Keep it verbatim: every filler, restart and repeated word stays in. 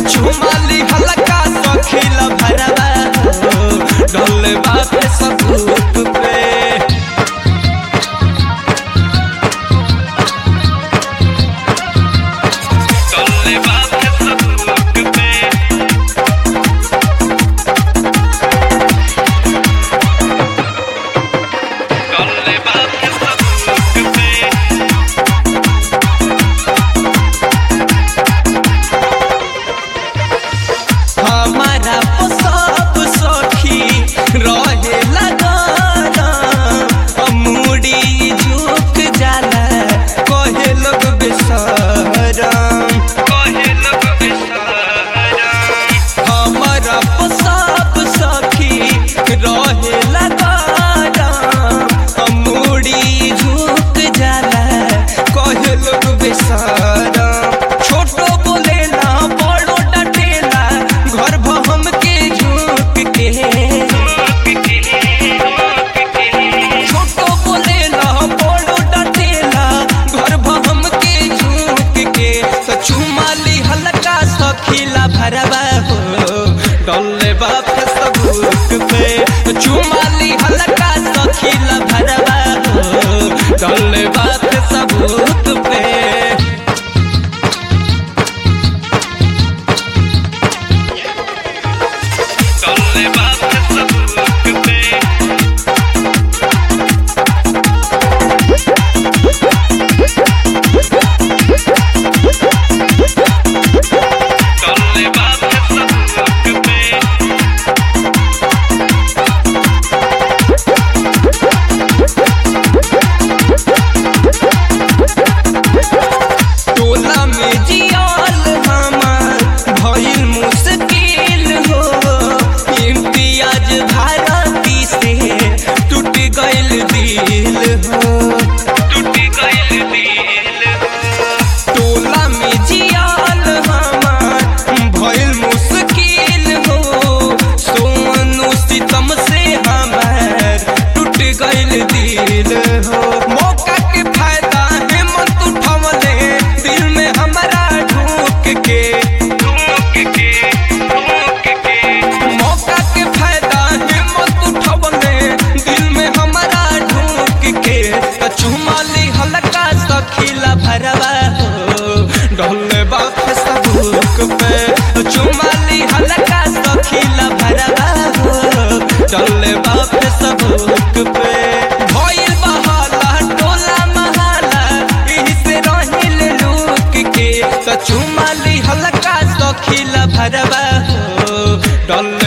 चुमाली हल्का सखीला भरवा डोले बाप सबूत पे डोले बाप सबूत पे डोले बाप सबूत पे हमारा सब सखी रहे लगाना मुड़ी झुक जाला कहे लोग बेसरम कहे लोग बेसरम हमारा सब सखी रहे लगाना मुड़ी झुक जाला कहे लोग बेसरम छोटो बोले ना बड़ो डटेला घर भम के झुक के छोटो बोले ना बड़ो डटेला घर भम के झुक के तो चुमाली हल्का सखीला भरवा हो डोले बाप सबूत पे चुमाली हल्का सखीला भरवा हो डोले बाप सबूत पे डोले बाप सबूत पे डोले बाप सबूत पे टोला में जियाल हमार भइल मुश्किल हो इम्तियाज भारती से टूट गइल दिल हो टूट गइल दिल हो टोला में जियाल हमार भइल मुश्किल हो सोनू सितम से हमार टूट गइल दिल हो मौका के फायदा हिम्मत उठवले दिल में हमारा ढूक के ढूक के ढूक के मौका के फायदा हिम्मत उठवले दिल में हमारा ढूक के चुमाली हल्का सखीला भरवा हो डोले बाप सबूत पे चुमाली हल्का सखीला भरवा हो डोले बाप सबूत पे भइल बहाला टोला महाला एही से रहिल लूक के तो चुमाली हल्का सखीला भरवा हो डोले